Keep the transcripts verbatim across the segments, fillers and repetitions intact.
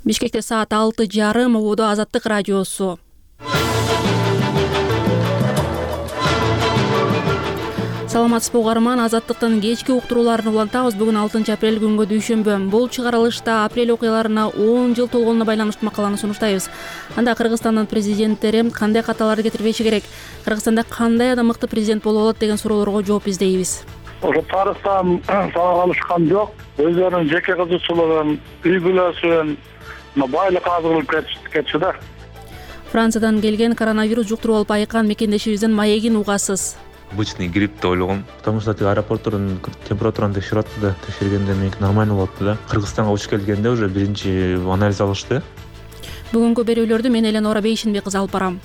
Бишкекте саат алты жарым убуду Азаттык радиосу. Саламатсызбы угарман, Азаттыктын кечки уктурууларын улантабыз. Бүгүн алтынчы апрель күнгө дүйшөмбү. Бул чыгарылышта апрель окуяларына он жыл толгонуна байланыштуу макаланы сунуштайбыз. Анда Кыргызстандын президенттери кандай каталарды кетирбеши керек, Кыргызстанда кандай адам мыкты президент боло алат деген суроолорго жооп издейбиз. Ошо тарыхтан салгалышкан жок. Өздөрүнүн жеке кызыкчылыгын, үй бүлөсүн байлык азырылып кетчү да. Франциядан келген коронавирус жуктуруп алып айыккан мекендешибиздин маегин угасыз. Обычный грипп деп ойлогом, потому что тиги аэропорттун температураны текшерип атты да, текшергенде меники нормально болуп атты да. Кыргызстанга учуп келгенде уже биринчи анализ алышты. Бүгүнкү берүүлөрдү мен Эленора Бейшинбек кызы алып барам.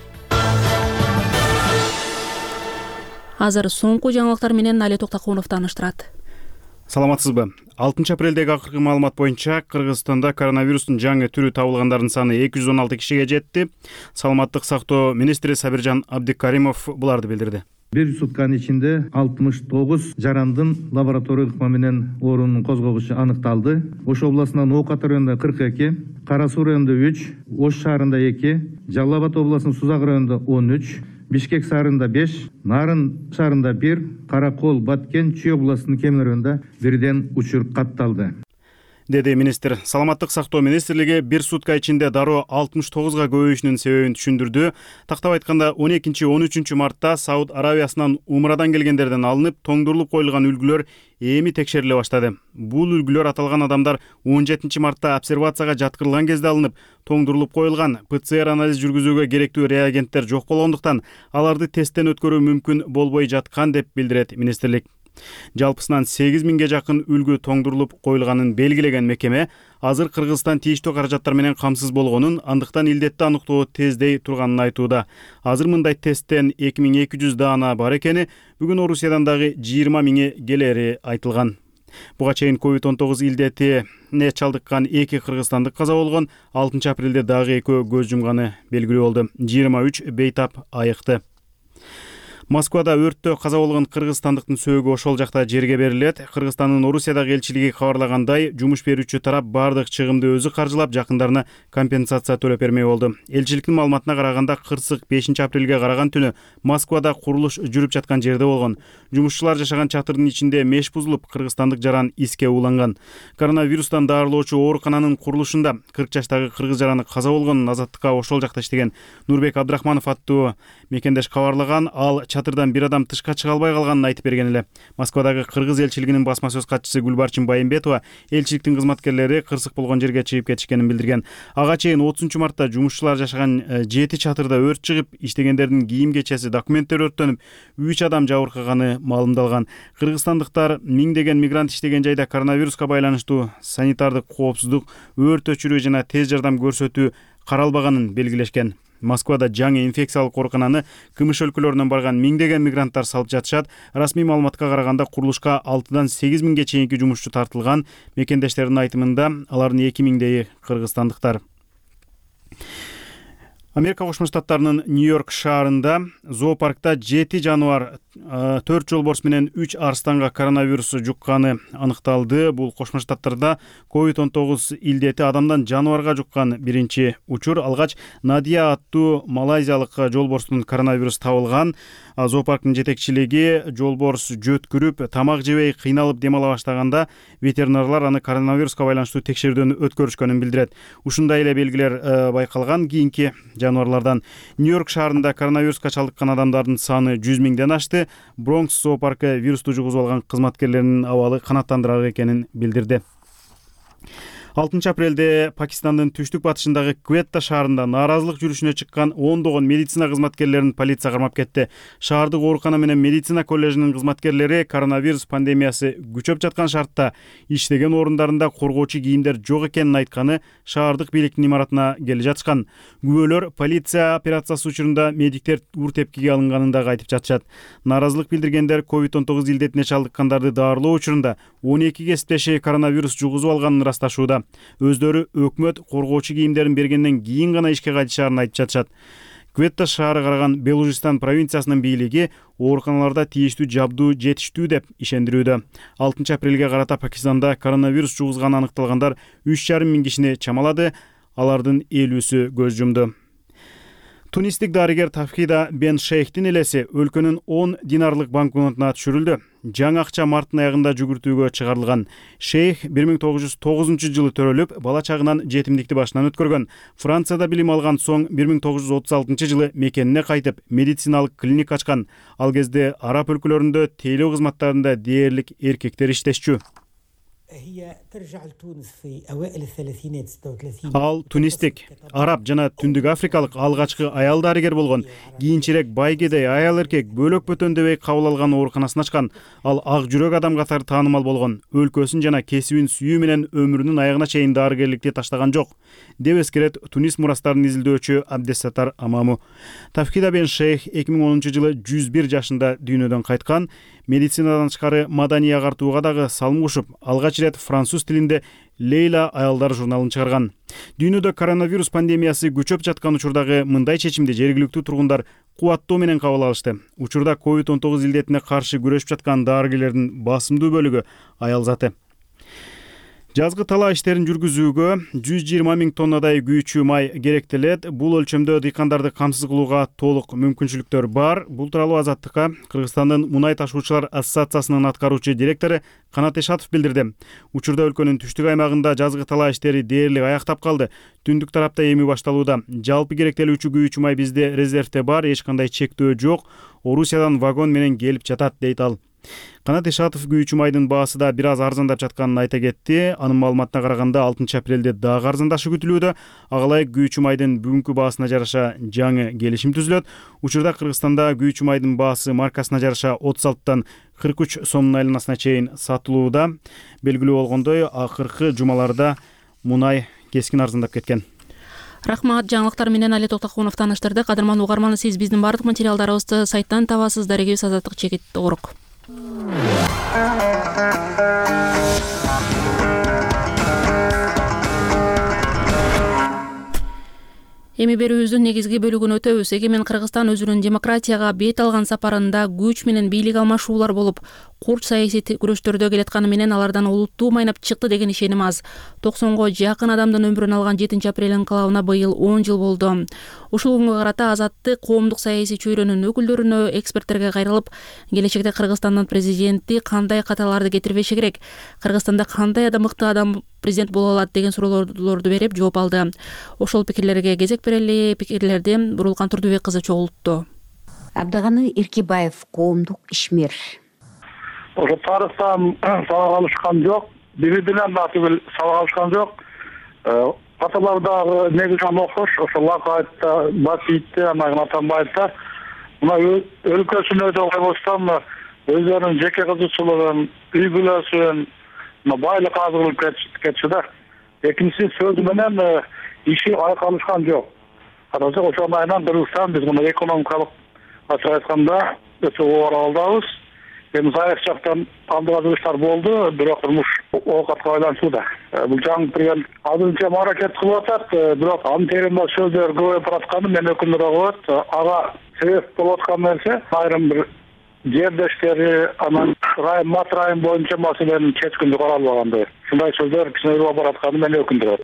Азыр соңку жаңылыктар менен Али Токтокунов тааныштырат. Саламатсызбы? алтынчы апрелдеги акыркы маалымат боюнча Кыргызстанда коронавирустун жаңы түрү табылгандардын саны эки жүз он алты кишиге жетти. Саламаттык сактоо министри Сабиржан Абдикаримов буларды билдирди. Бир сутканын ичинде алтымыш тогуз жарандын лабораториялык ыкма менен оорунун козгогучу аныкталды. Ош областынан Оокат районунда кырк эки, Кара Суу районунда үч, Ош шаарында эки, Жалал Абад областынын Сузак районунда он үч, Бишкек шаарында беш, Нарын шаарында бир, Каракол, Баткен, Чүй областынын Кемер районунда бирден учур катталды, деди министр. Саламаттык сактоо министрлиги бир сутка ичинде дароо алтымыш тогузга көбөйүшүнүн себебин түшүндүрдү. Тактап айтканда он экинчи — он үчүнчү мартта Сауд Аравиясынан умрадан келгендерден алынып, тоңдурулуп коюлган үлгүлөр эми текшериле баштады. Бул үлгүлөр аталган адамдар он жетинчи мартта обсервацияга жаткырылган кезде алынып, тоңдурулуп коюлган. ПЦР анализ жүргүзүүгө керектүү реагенттер жок болгондуктан аларды тесттен өткөрүү мүмкүн болбой жаткан деп билдирет министрлик. Жалпысынан сегиз миңге жакын үлгү тоңдурулуп коюлганын белгилеген мекеме азыр Кыргызстан тийиштүү каражаттар менен камсыз болгонун, андыктан илдетти аныктоо тездей турганын айтууда. Азыр мындай тесттен эки миң эки жүз даана бар экени, бүгүн Орусиядан дагы жыйырма миңи келери айтылган. Буга чейин ковид он тогуз илдетине чалдыккан эки кыргызстандык каза болгон, алтынчы апрелде дагы экөө көз жумганы белгилүү болду. жыйырма үч бейтап айыкты. Москвада өрттө каза болгон кыргызстандыктын сөөгү ошол жакта жерге берилет. Кыргызстандын Орусиядагы элчилиги кабарлагандай, жумуш берүүчү тарап бардык чыгымды өзү каржылап, жакындарына компенсация төлөп бермей болду. Элчиликтин маалыматына караганда, кырсык бешинчи апрелге караган түнү Москвада курулуш жүрүп жаткан жерде болгон. Жумушчулар жашаган чатырдын ичинде меш бузулуп, кыргызстандык жаран иске ууланган. Коронавирустан даарылоочу оорукананын курулушунда кырк жаштагы кыргыз жараны каза болгонун Азаттыкка ошол жакта иштеген Нурбек Абдрахманов аттуу мекендеш кабарлаган. Ал чатырдан бир адам тышка чыга албай калганын айтып берген эле. Москвадагы кыргыз элчилигинин басма сөз катчысы Гүлбарчын Байымбетова элчиликтин кызматкерлери кырсык болгон жерге чыгып кетишкенин билдирген. Ага чейин отузунчу мартта жумушчулар жашаган жети чатырда өрт чыгып, иштегендердин кийим кечеси, документтери өрттөнүп, үч адам жабыркаганы маалымдалган. Кыргызстандыктар миңдеген мигрант иштеген жайда коронавируска байланыштуу санитардык коопсуздук, өрт өчүрүү жана тез жардам көрсөтүү каралбаганын белгилешкен. Москвада жаңы инфекциялык оорукананы кымыш өлкөлөрүнөн барган миңдеген мигранттар салып жатышат. Расмий маалыматка караганда, курулушка алтыдан сегиз миңге чейинки жумушчу тартылган. Мекендештердин айтымында, алардын эки миңдейи кыргызстандыктар. Америка Кошмо Штаттарынын Нью-Йорк шаарында зоопаркта жети жаныбар, төрт жолборс менен үч арстанга коронавирус жукканы аныкталды. Бул Кошмо Штаттарда ковид он тогуз илдети адамдан жаныбарга жуккан биринчи учур. Алгач Надия аттуу малайзиялык жолборстун коронавирус табылган. Зоопарктын жетекчилиги жолборс жөткүрүп, тамак жебей кыйналып дем ала баштаганда ветеринарлар аны коронавируска байланыштуу текшерүүдөн өткөрүшкөнүн билдирет. Ушундай эле белгилер байкалган кийинки жаныбарлардан. Нью-Йорк шаарында коронавируска чалдыккан адамдардын саны жүз миңден ашты. Бронкс зоопаркы вирусту жугузуп алган кызматкерлеринин абалы канааттандырарлык экенин билдирди. алтынчы апрелде Пакистандын түштүк батышындагы Кветта шаарында нааразылык жүрүшүнө чыккан ондогон медицина кызматкерлерин полиция кармап кетти. Шаардык оорукана менен медицина коллежинин кызматкерлери коронавирус пандемиясы күчөп жаткан шартта иштеген орундарында коргоочу кийимдер жок экенин айтканы шаардык бийликтин имаратына келе жатышкан. Күбөлөр полиция операциясы учурунда медиктер ур тепкиге алынганын дагы айтып жатышат. Нааразылык билдиргендер ковид он тогуз илдетине чалдыккандарды даарылоо учурунда он эки кесиптеши коронавирус жугузуп алганын ырасташууда. Өздөрү өкмөт коргоочу кийимдерин бергенден кийин гана ишке кайтышаарын айтып жатышат. Кветта шаары караган Белужистан провинциясынын бийлиги ооруканаларда тийиштүү жабдуу жетиштүү деп ишендирүүдө. алтынчы апрелге карата Пакистанда коронавирус жугузганы аныкталгандар үч жарым миң кишини чамалады. алардын элүүсү көз жумду. Тунистик дарыгер Тафхида бен Шейхтин элеси өлкөнүн он динарлык банкнотуна түшүрүлдү. Жаңы акча марттын аягында жүгүртүүгө чыгарылган. Шейх бир миң тогуз жүз тогузунчу жылы төрөлүп, бала чагынан жетимдикти башынан өткөргөн. Францияда билим алган соң бир миң тогуз жүз отуз алтынчы жылы мекенине кайтып, медициналык клиник ачкан. Ал кезде араб өлкөлөрүндө тейлөө кызматтарында дээрлик эркектер иштешчү. Ал тунистик, араб жана түндүк африкалык алгачкы аял дарыгер болгон. Кийинчерээк байгедей аял эркек бөлөк бөтөндөбөй кабыл алган ооруканасын ачкан. Ал ак жүрөк адам катары таанымал болгон. Өлкөсүн жана кесибин сүйүү менен өмүрүнүн аягына чейин дарыгерликти таштаган жок, деп эскерет Тунис мурастарын изилдөөчү Абдессатар Амаму. Тафхида бен Шейх эки миң онунчу жылы жүз бир жашында дүйнөдөн кайткан. Медицинадан тышкары маданий агартууга дагы салым кошуп, алгач ирет француз тилинде Лейла аялдар журналын чыгарган. Дүйнөдө коронавирус пандемиясы күчөп жаткан учурдагы мындай чечимди жергиликтүү тургундар кубаттоо менен кабыл алышты. Учурда ковид он тогуз илдетине каршы күрөшүп жаткан дарыгерлердин басымдуу бөлүгү аял заты. Жазгы талаа иштерин жүргүзүүгө жүз жыйырма миң тоннадай күйүүчү май керектелет. Бул өлчөмдө дыйкандарды камсыз кылууга толук мүмкүнчүлүктөр бар. Бул тууралуу Азаттыкка Кыргызстандын мунай ташуучулар ассоциациясынын аткаруучу директору Канат Эшатов билдирди. Учурда өлкөнүн түштүк аймагында жазгы талаа иштери дээрлик аяктап калды. Түндүк тарапта эми башталууда. Жалпы керектелүүчү күйүүчү май бизде резервде бар, эч кандай чектөө жок. Орусиядан вагон менен келип жатат, дейт ал. Канат Эшатов күйүүчү майдын баасы да бир аз арзандап жатканын айта кетти. Анын маалыматына караганда алтынчы апрелде дагы арзандашы күтүлүүдө. Ага ылайык күйүүчү майдын бүгүнкү баасына жараша жаңы келишим түзүлөт. Учурда Кыргызстанда күйүүчү майдын баасы маркасына жараша отуз алтыдан кырк үч сомдун айланасына чейин сатылууда. Белгилүү болгондой, акыркы жумаларда мунай кескин арзандап кеткен. Рахмат, жаңылыктар менен Али Токтокунов тааныштырды. Кадырман угарман, сиз биздин бардык материалдарыбызды сайттан табасыз. Дарегибиз Азаттык Чекит Орук. Эми берүүбүздүн негизги бөлүгүн өтөбүз. Эгемен Кыргызстан өзүнүн демократияга бет алган сапарында күч менен бийлик алмашуулар болуп, курч саясий күрөштөрдө келатканы менен алардан олуттуу майнап чыкты деген ишеним аз. токсонго жакын адамдын өмүрүн алган жетинчи апрель инкылабына быйыл он жыл болду. Ушул күнгө карата Азаттык коомдук саясий чөйрөнүн өкүлдөрүнө, эксперттерге кайрылып, келечекте Кыргызстандын президенти кандай каталарды кетирбеши керек, Кыргызстанда кандай да мыкты адам президент боло алат деген суроолорду берип жооп алды. Ошол пикирлерге кезек берели. Пикирлерди Бурулкан Турдубек кызы чогултту. Абдыганы Эркебаев, коомдук ишмер. Ошо тарыхтан сабак алышкан жок, бири-биринен да түгүл сабак алышкан жок. Аталар дагы негизинен окшош, ошо Лакаевда, Батиевде, анан Атамбаевда мына өлкөсүнө да койбостон өздөрүнүн жеке кызыкчылыгын, үй бүлөсүн байлык азырылып кетчү да. Экинчиси сөзү менен иши айкалышкан жок. Азыр ошол айынан Кыргызстан биз мына экономикалык ачык айтканда өтө оор алдабыз. Эми саясий жактан алдыгачылыктар болду, бирок турмуш оокатка айланууда. Бул жаңы президент азырынча аракет кылып атат, бирок анын тереңде сөздөр көбөйүп баратканы мен өкүнүрө коет. Ага себеп болуп аткан нерсе айрым бир жердештери анан район мат район боюнча маселенин чечкиндүү каралбагандай. Ушундай сөздөр кичине баратканы мени өкүндүрөт.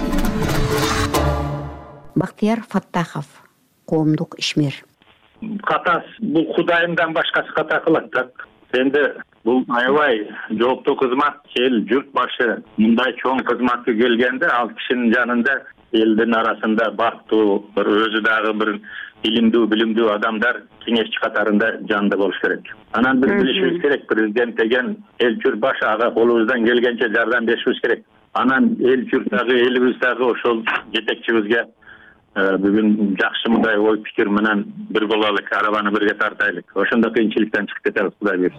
Бактияр Фаттахов, коомдук ишмер. Катас бул Кудайымдан башкасы ката кылат да. Энди бул аябай жооптуу кызмат, эл журт башы мындай чоң кызматка келгенде ал кишинин жанында элдин арасында бактуу, өзү дагы бир илимдүү, билимдүү адамдар кеңешчи катарында жанында болуш керек. Анан биз билишибиз керек, президент деген эл журт башы, ага колубуздан келгенче жардам беришибиз керек. Анан эл журт дагы, элибиз дагы ошол жетекчибизге бүгүн жакшы мындай ой пикир менен бир бололук, арабаны бирге тартайлык. Ошондо кыйынчылыктан чыгып кетебиз, Кудай буйрса.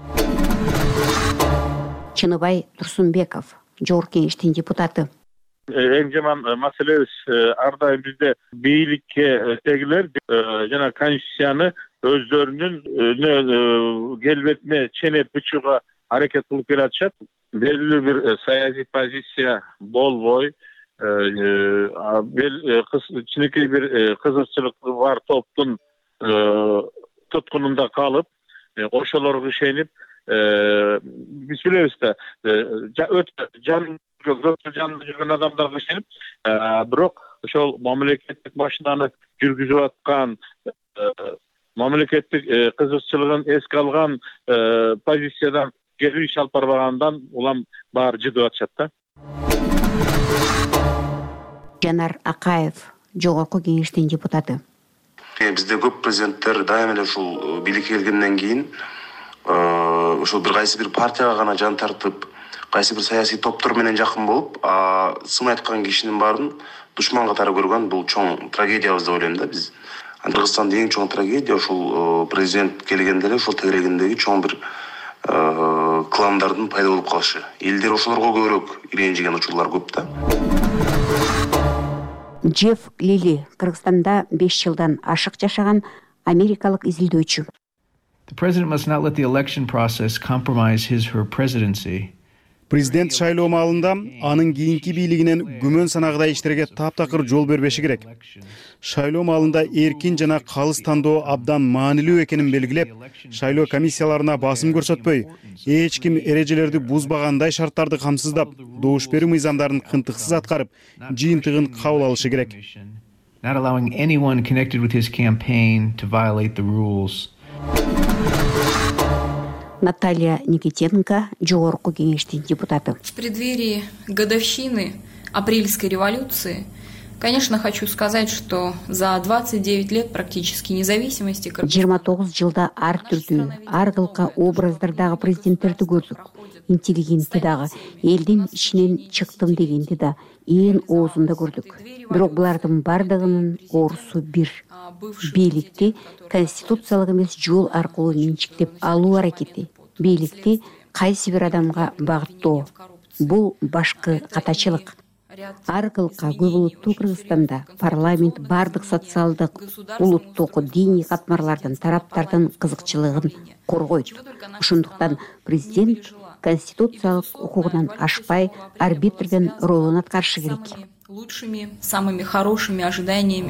Чыныбай Турсунбеков, Жогорку Кеңештин депутаты. Эң жаман маселебиз ар дайым бизде бийликке тегилер жана конституцияны өздөрүнүн келбетине ченеп бычууга аракет кылып келатышат. Белгилүү бир саясий позиция болбой, кичинекей бир кызыкчылык бар топтун туткунунда калып, ошолорго ишенип, биз билебиз да, өтө жан жанында жүргөн адамдарга ишенип, бирок ошол мамлекеттик баштанып жүргүзүп аткан мамлекеттик кызыкчылыгын эске алган позициядан кеби иш алып барбагандан улам баары жыдып атышат да. Жанар Акаев, Жогорку Кеңештин депутаты. Бизде көп президенттер дайым эле ушул бийликке келгенден кийин ошол бир кайсы бир партияга гана жан тартып, кайсы бир саясий топтор менен жакын болуп, сын айткан кишинин баарын душман катары көргөн бул чоң трагедиябыз деп ойлойм да биз. Кыргызстанда эң чоң трагедия ошол президент келгенде эле ошол тегерегиндеги чоң бир кландардын пайда болуп калышы. Элдер ошолорго көбүрөөк иренжиген учурлар көп да. Джефф Лили, Кыргызстанда беш жылдан ашык жашаган америкалык изилдөөчү. The president must not let the election process compromise his her presidency. Президент шайлоо маалында анын кийинки бийлигинен күмөн санагыдай иштерге таптакыр жол бербеши керек. Шайлоо маалында эркин жана калыс тандоо абдан маанилүү экенин белгилеп, шайлоо комиссияларына басым көрсөтпөй, эч ким эрежелерди бузбагандай шарттарды камсыздап, добуш берүү мыйзамдарын кынтыксыз аткарып, жыйынтыгын кабыл алышы керек. Not allowing anyone connected with his campaign to violate the rules. Наталья Никитенко, Жогорку Кеңештин депутаты. В преддверии годовщины апрельской революции, конечно, хочу сказать, что за двадцать девять лет практически независимости жыйырма тогуз жылда ар түрдүү, ар кылка образдардагы президенттерди көрдүк. Интеллигентти дагы, элдин ичинен чыктым дегенди да, ээн оозунда көрдүк. Бирок булардын бардыгынын оорусу бир. Бийликти конституциялык эмес жол аркылуу менчиктеп алуу аракети. Бийликти кайсы бир адамга багыттоо. Бул башкы катачылык. Ар кылка көп улуттуу Кыргызстанда парламент бардык социалдык, улуттук, диний катмарлардын, тараптардын кызыкчылыгын коргойт. Ошондуктан президент конституциялык укугунан ашпай арбитрдин ролун аткарышы керек. Лучшими, самыми хорошими ожиданиями.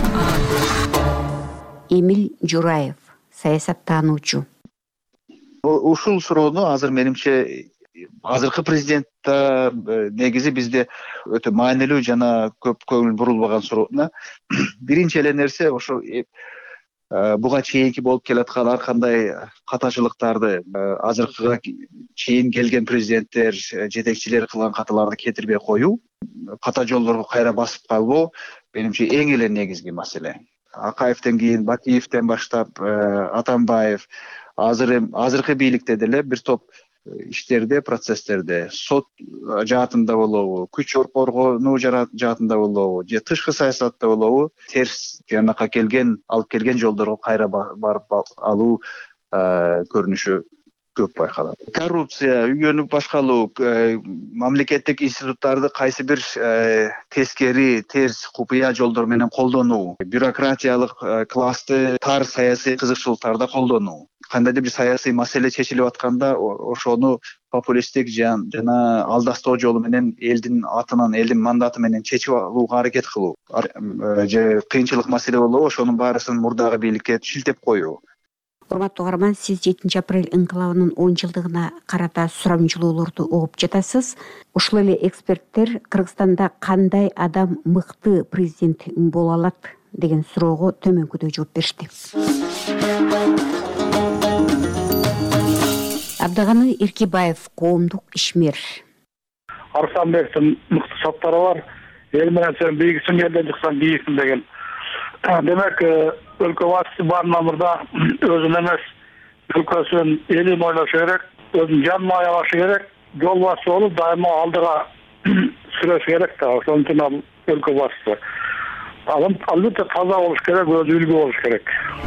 Эмиль Жураев, саясаттануучу. Ушул суроону азыр менимче азыркы президентте негизи бизде өтө маанилүү жана көп көңүл бурулбаган суроона. Биринчи эле нерсе ошо буга чейинки болуп келаткан ар кандай катачылыктарды азыркыга чейин келген президенттер, жетекчилер кылган каталарды кетирбей коюу, ката жолдорго кайра басып калбоо менимче эң эле негизги маселе. Акаевден кийин Батиевден баштап Атамбаев азыр азыркы бийликте деле бир топ иштерде, процесстерде сот жаатында болобу, күч коргонуу жаатында болобу, же тышкы саясатта болобу, терс жанакка келген, алып келген жолдорго кайра барып алуу көрүнүшү көп байкалат. Коррупция, үйгөнүп башкалуу, мамлекеттик институттарды кайсы бир тескери, терс, купуя жолдор менен колдонуу, бюрократиялык классты тар саясий кызыкчылыктарда колдонуу. Кандайдыр бир саясий маселе чечилип атканда ошону популисттик жана алдастоо жолу менен элдин атынан, элдин мандаты менен чечип алууга аракет кылуу. Же кыйынчылык маселе болобу, ошонун баарысын мурдагы бийликке шилтеп коюу. Урматтуу каарман, сиз жетинчи апрель инкылабынын он жылдыгына карата сурамжылоолорду угуп жатасыз. Ушул эле эксперттер Кыргызстанда кандай адам мыкты президент боло алат деген суроого төмөнкүдө жооп беришти. Абдаганы Эркебаев, коомдук ишмер. Арсанбектин мыкты соттары бар. Эл менен сен бийиксиң, элден чыксаң бийиксиң деген. Демек, өлкө башчысы барынан мурда өзүн эмес, өлкөсүн, элин ойлошу керек, өзүн жанын аябашы керек, жол башчы болуп дайыма алдыга сүрөш керек да, ошон үчүн ал өлкө башчысы. Албетте таза болуш керек, өзү үлгү болуш керек.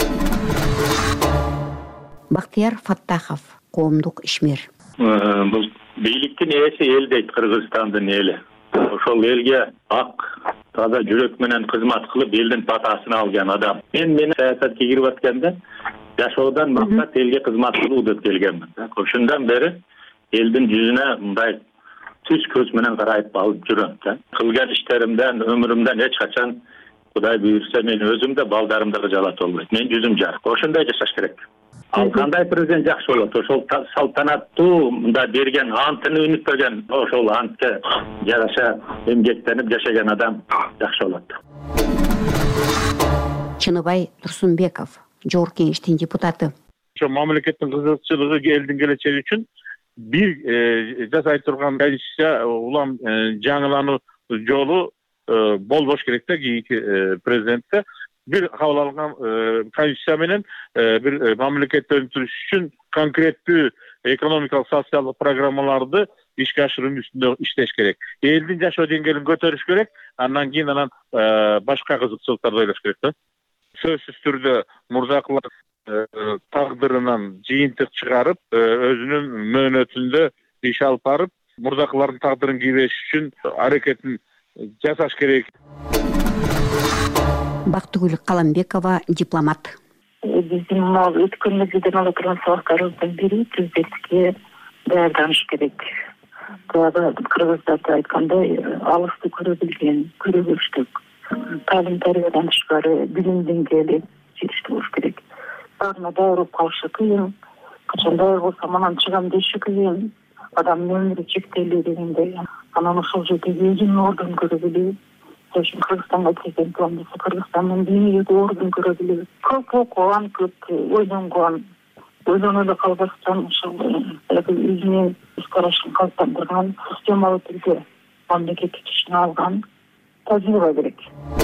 Бактияр Фаттахов, коомдук ишмер. Бул бийликтин ээси эл дейт, Кыргызстандын эли. Ошол элге ак, таза жүрөк менен кызмат кылып, элдин батасын алган адам. Мен мен саясатка кирип атканда жашоодон максат элге кызмат кылуу деп келгенмин. Ошондон бери элдин жүзүнө мындай түз көз менен карайып алып жүрөм да. Кылган иштеримден, өмүрүмдөн эч качан Кудай буйрса мен өзүм да балдарымды жалат болбойт. Мен жүзүм жарык. Ошондой жашаш керек. Ал кандай президент жакшы болот? Ошол салтанаттуу мында берген антын өнүктөргөн, ошол антка жараша эмгектенип жашаган адам жакшы болот. Чыныбай Турсунбеков, Жогорку Кеңештин депутаты. Ошо мамлекеттин кызыкчылыгы, элдин келечеги үчүн бир жасай турган конституция улам жаңылануу жолу болбош керек да кийинки президентте. Bir kabul alınan konstitusiya менен bir mamleket dönüştürüş için konkretti ekonomik, sosyal programmalarda işe aşırım üstünde işleş gerek. Eldin yaşo dengeli götürüş gerek. Andan keyin anan başka kızıkçılıklarda oylaş gerek da. Sözsüz türde murdaklar taqdırından jıyıntık çıkarıp özünün möhnötünde iş alıp barıp murdakların taqdırын kiybeş için hareketin jasaş gerek. Бактыгүл Каламбекова, дипломат. Биздин мал өткөнүбүздөн ала турган сабактарыбыздын бири президентке даярданыш керек. Кыргызда айткандай алысты көрө билген, көрө билиштик. Талим тарбиядан тышкары билим деңгээли жетиштүү болуш керек. Баарына даяр болуп калышы кыйын. Качандай болсо манан чыгам деши кыйын. Адамдын өмүрү чектелүү дегендей. Анан ошол жерде өзүнүн ордун көрө билүү. Ошон Кыргызстанга президент болом десе, Кыргызстандын дүйнөгө ордун көрө билүү. Көп окуган, көп ойлонгон, ойлоно эле калбастан ошол өзүнүн көз карашын калыптандырган, системалуу түрдө мамлекеттик ишине алган тажрыйба керек.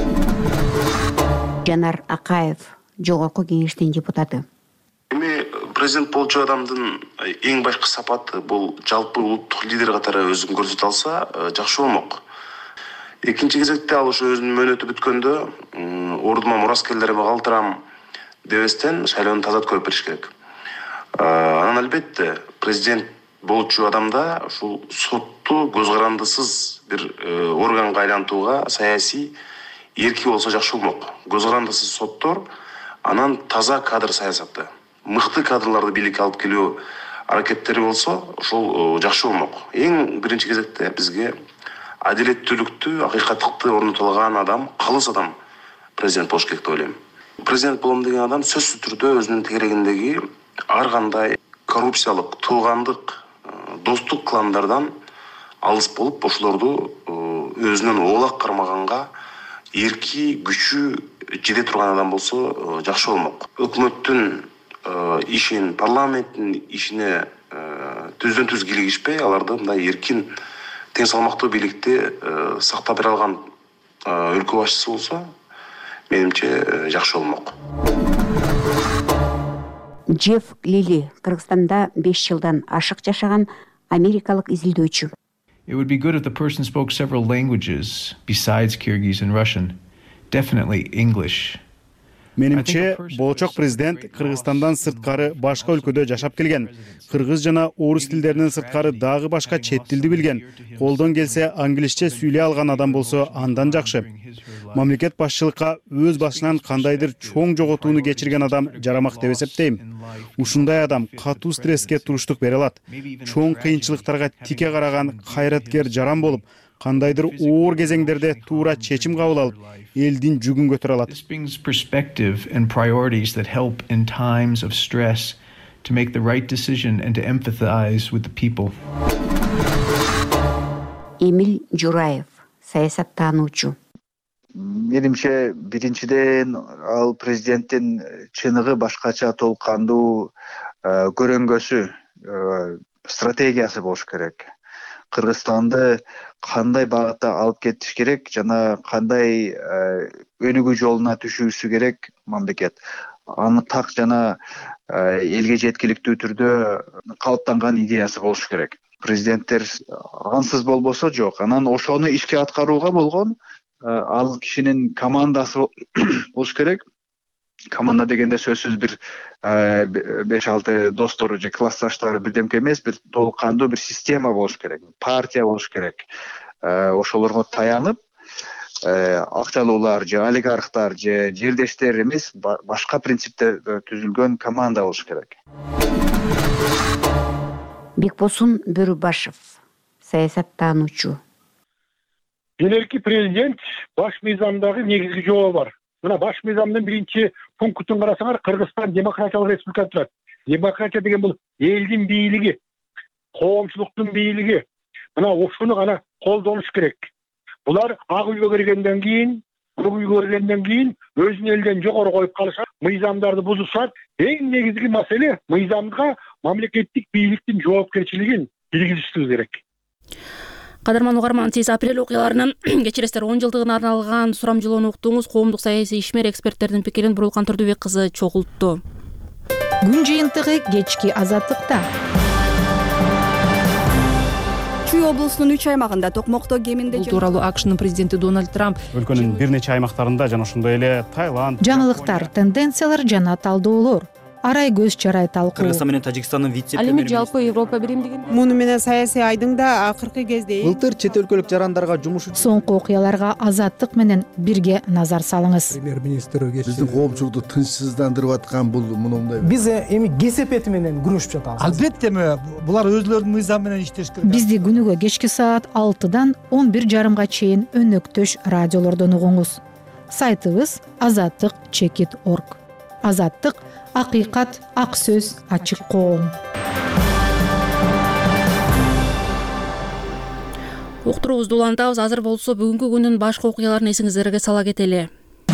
Жанар Акаев, Жогорку Кеңештин депутаты. Эми президент болчу адамдын эң башкы сапаты бул жалпы улуттук лидер катары өзүн көрсөтө алса жакшы болмок. Экинчи кезекте ал ошо өзүнүн мөөнөтү бүткөндө ордума мураскерлериме калтырам дебестен шайлоону таза өткөрүп бериш керек. Анан албетте президент болчу адамда ушул сотту көз карандысыз бир органга айлантууга саясий эрки болсо жакшы болмок. Көз карандысыз соттор, анан таза кадр саясаты, мыкты кадрларды бийликке алып келүү аракеттери болсо, ошол жакшы болмок. Эң биринчи кезекте бизге адилеттүүлүктү, акыйкаттыкты орнотулган адам, калыс адам президент болуш керек деп ойлойм. Президент болом деген адам сөзсүз түрдө өзүнүн тегерегиндеги ар кандай коррупциялык, туугандык, достук кландардан алыс болуп, ошолорду өзүнүн оолак кармаганга эрки, күчү жете турган адам болсо жакшы болмок. Өкмөттүн ишин, парламенттин ишине түздөн түз кийлигишпей, аларды мындай эркин, тең салмактуу бийликти сактап бере алган өлкө башчысы болсо, менимче жакшы болмок. Джефф Лили, Кыргызстанда беш жылдан ашык жашаган америкалык изилдөөчү. It would be good if the person spoke several languages besides Kyrgyz and Russian. Definitely English. Менимче, болочок президент Кыргызстандан сырткары башка өлкөдө жашап келген. Кыргыз жана орус тилдеринен сырткары дагы башка чет тилди билген. Колдон келсе англисче сүйлөй алган адам болсо андан жакшы. Мамлекет башчылыкка өз башынан кандайдыр чоң жоготууну кечирген адам жарамак деп эсептейм. Ушундай адам катуу стресске туруштук бере алат. Чоң кыйынчылыктарга тике караган кайраткер жаран болуп, кандайдыр оор кезеңдерде туура чечим кабыл алып, элдин жүгүн көтөрө алат. This brings perspective and priorities that help in times of stress to make the right decision and to empathize with the people. Эмил Жураев, саясаттануучу. Менимче, биринчиден ал президенттин чыныгы башкача толкандуу көрөнгөсү, стратегиясы болуш керек. Кыргызстанды кандай багытта алып кетиш керек жана кандай өнүгүү жолуна түшүүсү керек мамлекет. Аны так жана элге жеткиликтүү түрдө калыптанган идеясы болуш керек. Президенттер ансыз болбосо жок. Анан ошону ишке аткарууга болгон ал кишинин командасы болуш керек. Команда дегенде сөзсүз бир беш алты достору же классташтары бирдемке эмес, бир толук кандуу бир система болуш керек, партия болуш керек. Ошолорго таянып, акчалуулар же олигархтар же жердештер эмес, башка принципте түзүлгөн команда болуш керек. Бекбосун Бөрүбашев, саясаттануучу. Желерки президент баш мыйзамдагы негизги жообу бар. Мына баш мыйзамдын биринчи пунктун карасаңар, Кыргызстан демократиялык республика турат. Демократия деген бул элдин бийлиги, коомчулуктун бийлиги. Мына ошону гана колдонуш керек. Булар ак үйгө киргенден кийин, көк үйгө киргенден кийин өзүн элден жогору коюп калышат, мыйзамдарды бузушат. Эң негизги маселе мыйзамга мамлекеттик бийликтин жоопкерчилигин киргизишибиз керек. Кадырман угарман, сиз апрель окуяларынын кечиресиздер он жылдыгына арналган сурамжылоону уктуңуз. Коомдук саясий ишмер эксперттердин пикирин Бурулкан Турдубек кызы чогултту. Күн жыйынтыгы кечки Азаттыкта. Чүй облусунун үч аймагында токмокто кеминде Бул тууралуу АКШнын президенти Дональд Трамп өлкөнүн бир нече аймактарында жана ошондой эле Таиланд, жаңылыктар, тенденциялар жана талдоолор, арай көз чарай талкуу. Кыргызстан менен Тажикстандын вице-премьери. Ал эми жалпы Европа биримдигинде муну менен саясий айдыңда акыркы кезде Былтыр чет өлкөлүк жарандарга жумуш үчүн соңку окуяларга Азаттык менен бирге назар салыңыз. Премьер-министр биздин коомчулукту тынчсыздандырып аткан бул мындай. Биз эми кесепети менен күрөшүп жатабыз. Албетте булар өзлөрүнүн мыйзамы менен иштеш керек. Бизди күнүгө кечки саат алтыдан он бир жарымга чейин өнөктөш радиолордон угуңуз. Сайтыбыз азаттык чекит точка орг. Азаттык — акыйкат, ак сөз, ачык коом. Уктуруубузду улантабыз. Азыр болсо бүгүнкү күндүн башка окуяларын эсиңиздерге сала кетели.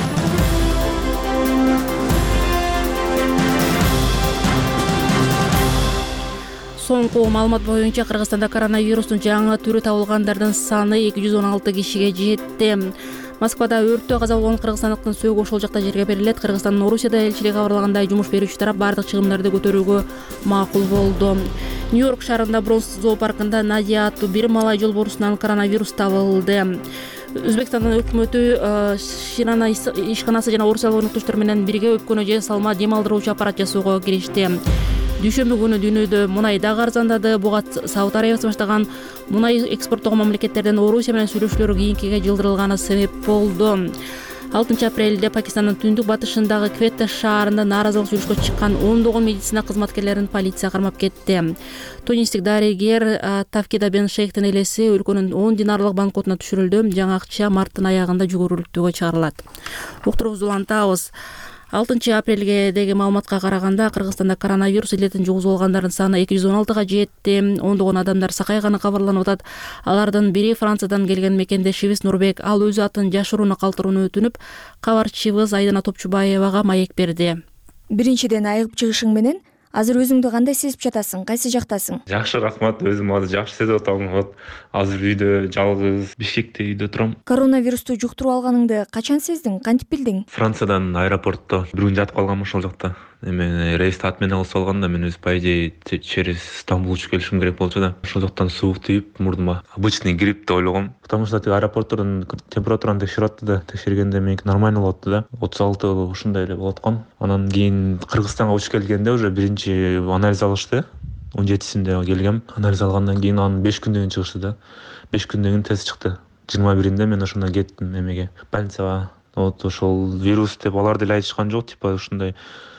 Соңку маалымат боюнча Кыргызстанда коронавирустун жаңы түрү табылгандардын саны эки жүз он алты кишиге жетти. Москвада өрттө каза болгон кыргызстандыктын сөөгү ошол жакта жерге берилет. Кыргызстандын Орусияда элчилиги кабарлагандай, жумуш берүүчү тарап бардык чыгымдарды көтөрүүгө макул болду. Нью-Йорк шаарында Бронкс зоопаркында Надя аттуу бир малай жолборусунан коронавирус табылды. Өзбекстандын өкмөтү Ширана ишканасы жана Орусиялык өнөктөштөр менен бирге өпкөнө же салма дем алдыруучу аппарат жасоого киришти. Дүйшөмбү күнү дүйнөдө мунай дагы арзандады. Буга Сауд Арабиясы баштаган мунай экспорттогон мамлекеттерден Орусия менен сүйлөшүүлөр кийинкиге жылдырылганы себеп болду. алтынчы апрелде Пакистандын түндүк батышындагы Кветта шаарында нааразылык жүрүшкө чыккан ондогон медицина кызматкерлерин полиция кармап кетти. Тунистик дарыгер Тавкида бен Шейхтин элеси өлкөнүн он динарлык банкнотуна түшүрүлдү. Жаңы акча марттын аягында жүгөрүлүктүүгө чыгарылат. Уктуруубузду улантабыз. алтынчы апрелгедеги маалыматка караганда Кыргызстанда коронавирус илетин жугузуп алгандардын саны эки жүз он алтыга жетти. Ондогон адамдар сакайганы кабарланып атат. Алардын бири Франциядан келген мекендешибиз Нурбек. Ал өз атын жашырууну калтырууну өтүнүп, кабарчыбыз Айдана Топчубаевага маек берди. Биринчиден айыгып чыгышың менен азыр өзүңдү кандай сезип жатасың? Кайсы жактасың? Жакшы, рахмат. Өзүм азыр жакшы сезип атам. Вот азыр үйдө жалгыз, Бишкекте үйдө турам. Коронавирусту жуктуруп алганыңды качан сездиң? Кантип билдиң? Франциядан аэропортто бир күн жатып калганмын ошол жакта. Эми рейс ат менен алып салганда мен өз по идее через Стамбул учуп келишим керек болчу да. Ошол жактан суук тийип мурдума обычный грипп деп ойлогом. Потому что тиги аэропорттордун температураны текшерип атты да. Текшергенде меники нормально болуп атты да. отуз алты ушундай эле болуп аткан. Анан кийин Кыргызстанга учуп келгенде уже биринчи анализ алышты. он жетисинде келгем. Анализ алгандан кийин анын беш күндөн кийин чыгышты да. беш күндөн кийин тест чыкты. жыйырма биринде мен ошондон кеттим эмеге, больницага. Вот ошол вирус деп алар деле айтышкан жок, типа ушундай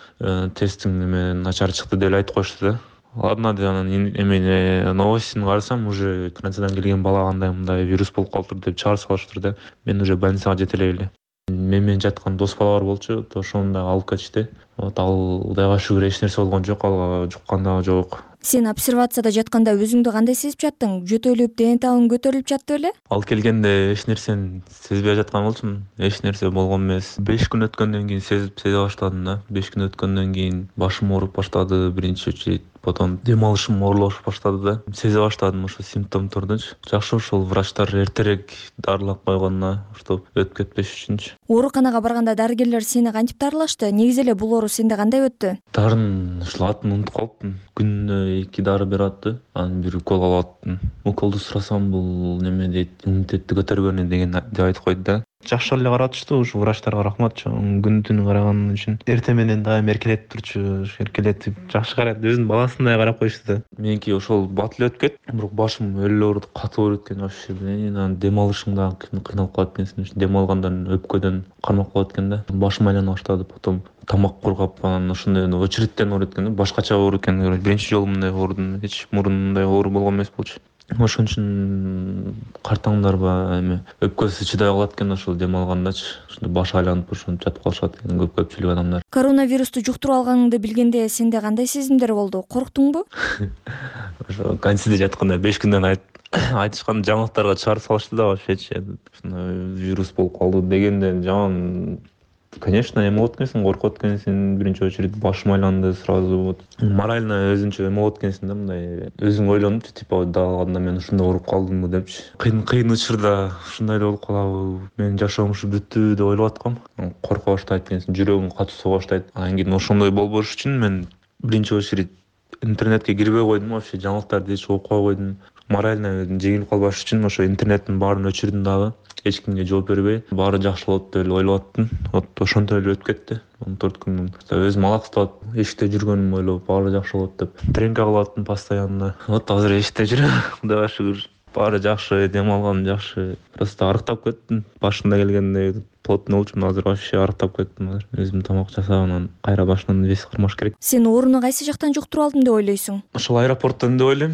тесттин эме начар чыкты деп айтып коюшту да. Ладно, анан эме новостин карасам, уже Франциядан келген бала кандай мындай вирус болуп калыптыр деп чыгарып салыштыр да. Мен уже больницага жете эле эле. Мен менен жаткан дос бала бар болчу, ошону да алып кетишти. Вот ал Кудайга шүгүр эч нерсе болгон жок, ал жуккан да жок. Сен обсервацияда жатканда өзүңдү кандай сезип жаттың? Жөтөлүп, ден табың көтөрүлүп жатты беле? Ал келгенде эч нерсени сезбей жаткан болчумун. Эч нерсе болгон эмес. беш күн өткөндөн кийин сезип сезе баштадым да. беш күн өткөндөн кийин башым ооруп баштады, биринчи очередь. Потом дем алышым оорлошуп баштады да. Сезе баштадым ошо симптомдордучу. Жакшы, ошол врачтар эртерээк дарылап койгонуна, чтобы өтүп кетпеш үчүнчү. Ооруканага барганда дарыгерлер сени кантип дарылашты? Негизи эле бул оору сенде кандай өттү? Дарын ушул атын унутуп калыптым. Күнүнө эки дары берип атты. Анан бир укол алып аттым. Уколду сурасам, бул неме дейт, иммунитетти көтөргөнү деген деп айтып койду да. Жакшы эле каратышты, ушу врачтарга рахмат. Күн түнү караган үчүн. Эртең менен дайым эркелетип турчу, эркелетип жакшы карайт, өзүнүн баласындай карап коюшту да. Меники ошол бат эле өтүп кетти, бирок башым өлө ооруду, катуу ооруп кеткен вообще. Анан дем алышым да кыйналып калат экенсин. Дем алгандан өпкөдөн кармап калат экен да. Башым айлана баштады, потом тамак кургап, анан ошондой очередьтен ооруп экен да. Башкача ооруп экен. Биринчи жолу мындай оорудум, эч мурун мындай оору болгон эмес болчу. ошон үчүн картаңдарбы эми өпкөсү чыдай калат экен ошол дем алгандачы ушундай башы айланып ошентип жатып калышат экен көп көпчүлүк адамдар. Коронавирусту жуктуруп алганыңды билгенде сенде кандай сезимдер болду? Корктуңбу? Ошо концде жатканда беш күндөн айтышкан жаңылыктарга чыгарып салышты да вообще ушундай вирус болуп калды дегенде жаман. Конечно, эме болот экенсиң, коркот экенсиң, биринчи очередь башым айланды сразу. Вот морально өзүнчө эме болот экенсиң да, мындай өзүң ойлонупчу, типа дагы кандай мен ушундай ооруп калдымбы депчи. Кыйын кыйын учурда ушундай эле болуп калабы, менин жашоом ушу бүттү деп ойлоп аткам. Корко баштайт экенсиң, жүрөгүң катуу соо баштайт. Анан кийин ошондой болбош үчүн мен биринчи очередь интернетке кирбей койдум, вообще жаңылыктарды эч окубай койдум. Морально жеңилип калбаш үчүн ошо интернеттин баарын өчүрдүм дагы. Эч кимге жооп бербей, баары жакшы болот деп эле ойлоп аттым. Вот ошонтип эле өтүп кетти. он төрт күн өзүм алаксытап, эшикте жүргөнүм ойлоп, баары жакшы болот деп. Тренинг кылып аттым постоянно. Вот азыр эшикте жүрөм, Кудайга шүгүр. Баары жакшы, дем алган жакшы. Просто арыктап кеттим. Башында келгенде плотный болчумун, азыр вообще арыктап кеттим азыр. Өзүм тамак жасап, анан кайра башынан вес кармаш керек. Сен ооруну кайсы жактан жуктуруп алдым деп ойлойсуң? Ошол аэропорттон деп ойлойм.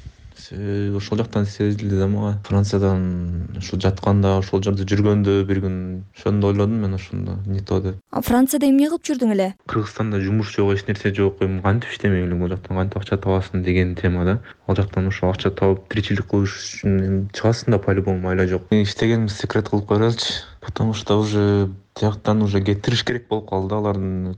Ошол жактан сезилди да мага. Франциядан ушул жатканда, ошол жерде жүргөндө бир күн ошондо ойлодум мен, ошондо не то деп. Францияда эмне кылып жүрдүң эле? Кыргызстанда жумуш жок, эч нерсе жок, эми кантип иштемек элем, ал жактан кантип акча табасың деген темада. Ал жактан ошо акча табып тиричилик кылыш үчүн чыгасың да по-любому, айла жок. Иштегеним секрет кылып кое береличи, потому что уже тияктан уже кетириш керек болуп калды алардын.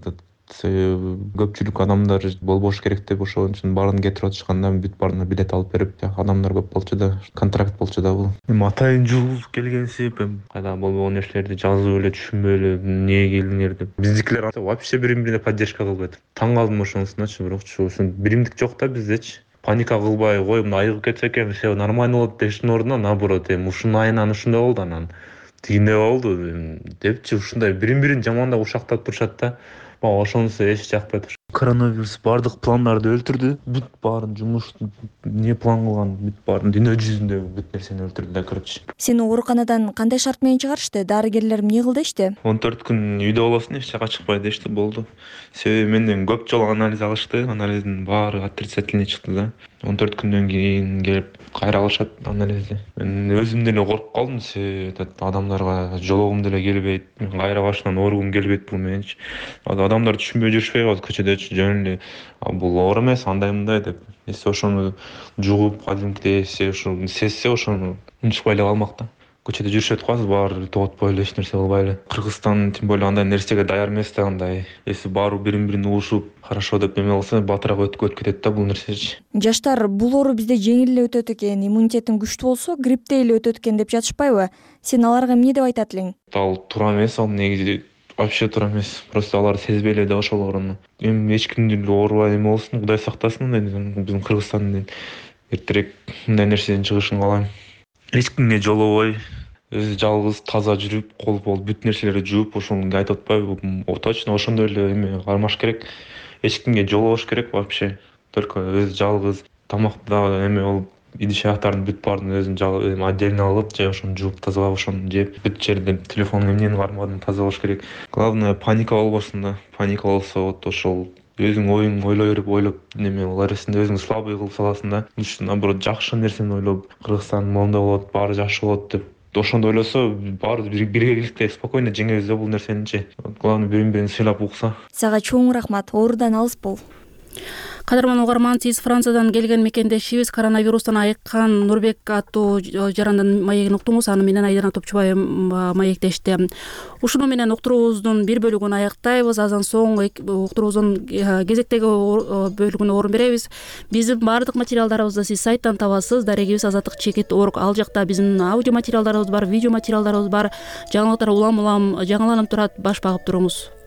Көпчүлүк адамдар болбош керек деп ошон үчүн баарын кетирип атышканда бүт баарына билет алып берип, адамдар көп болчу да, контракт болчу да бул. Эми атайын жул келгенсип, эми кайда болбогон нерселерди жазып эле түшүнбөй эле эмне келдиңер деп. Биздикилер вообще бирин-бирине поддержка кылбайт. Таң калдым ошонусуначы, бирокчу ушун биримдик жок да биздечи. Паника кылбай, ой, мына айыгып кетсе экен, все нормально болот дештин ордуна, наоборот, эми ушунун айынан ушундай болду, анан тигиндей болду депчи, ушундай бирин-бирин жамандап ушактап турушат да. Ошонусу эч жакпайт. Коронавирус бардык пландарды өлтүрдү. Бүт баарын жумуш не план кылган, бүт баарын дүйнө жүзүндө бүт нерсени өлтүрдү да, короче. Сени ооруканадан кандай шарт менен чыгарышты? Дарыгерлер эмне кылды дешти? он төрт күн үйдө болосуң, эч жака чыкпай дешти, болду. Себеби менден көп жолу анализ алышты. Анализдин баары отрицательный чыкты да. он төрт күндөн кийин келип кайра алышат анализди. Мен өзүм деле коркуп калдым, себеби адамдарга жолугум деле келбейт. Кайра башынан ооругум келбейт бул менчи. Адамдар түшүнбөй жүрүшпөй калат көчөдө жөн эле. Бул оору эмес, андай мындай деп. Эсе ошону жугуп, кадимкидей эсе ошону сезсе, ошону унчукпай эле калмак да. Көчөдө жүрүшөт го азыр баары тоотпой эле, эч нерсе кылбай эле. Кыргызстан тем более андай нерсеге даяр эмес да, андай. Эси баары бирин-бирин угушуп, хорошо деп эме кылса, батыраак өтүп кетет да бул нерсечи. Жаштар, бул оору бизде жеңил эле өтөт экен, иммунитетин күчтүү болсо, грипптей эле өтөт экен деп жатышпайбы? Сен аларга эмне деп айтат элең? Ал туура эмес, ал негизи вообще туура эмес. Просто алар сезбей эле да ошол ооруну. Эми эч ким деле оорубай эме болсун, Кудай сактасын, биздин Кыргызстандын эртерээк мындай нерседен чыгышын каалайм. Эч кимге жолобой, өзү жалгыз таза жүрүп, кол пол бүт нерселерди жууп, ошону айтып атпайбы? Точно ошондой эле эме кармаш керек. Эч кимге жолобош керек вообще. Только өзү жалгыз тамакты да эме болуп, идиш аяктарын бүт баарын өзүн отдельно алып, же ошону жууп тазалап, ошону жеп, бүт жерден телефон эмнени кармадым тазалаш керек. Главное паника болбосун да. Паника болсо вот ошол өзүң оюң ойлой берип, ойлоп неме болор эсинде, өзүң слабый кылып саласың да. Ушун наоборот жакшы нерсени ойлоп, Кыргызстан моундай болот, баары жакшы болот деп ошондо ойлосо, баары биргеликте спокойно жеңебиз да бул нерсеничи. Главное бирин-бирин сыйлап укса. Сага чоң рахмат, оорудан алыс бол. Кадырман угарман, сиз Франциядан келген мекендешибиз коронавирустан айыккан Нурбек аттуу жарандын маегин уктуңуз, аны менен Айдана Топчубай маектешти. Ушуну менен уктуруубуздун бир бөлүгүн аяктайбыз. Аздан соң уктуруубуздун кезектеги бөлүгүнө орун беребиз. Биздин баардык материалдарыбызды сиз сайттан табасыз. Дарегибиз азаттык чекит точка орг. Ал жакта биздин аудио материалдарыбыз бар, видео материалдарыбыз бар. Жаңылыктар улам улам жаңыланып турат. Баш багып туруңуз.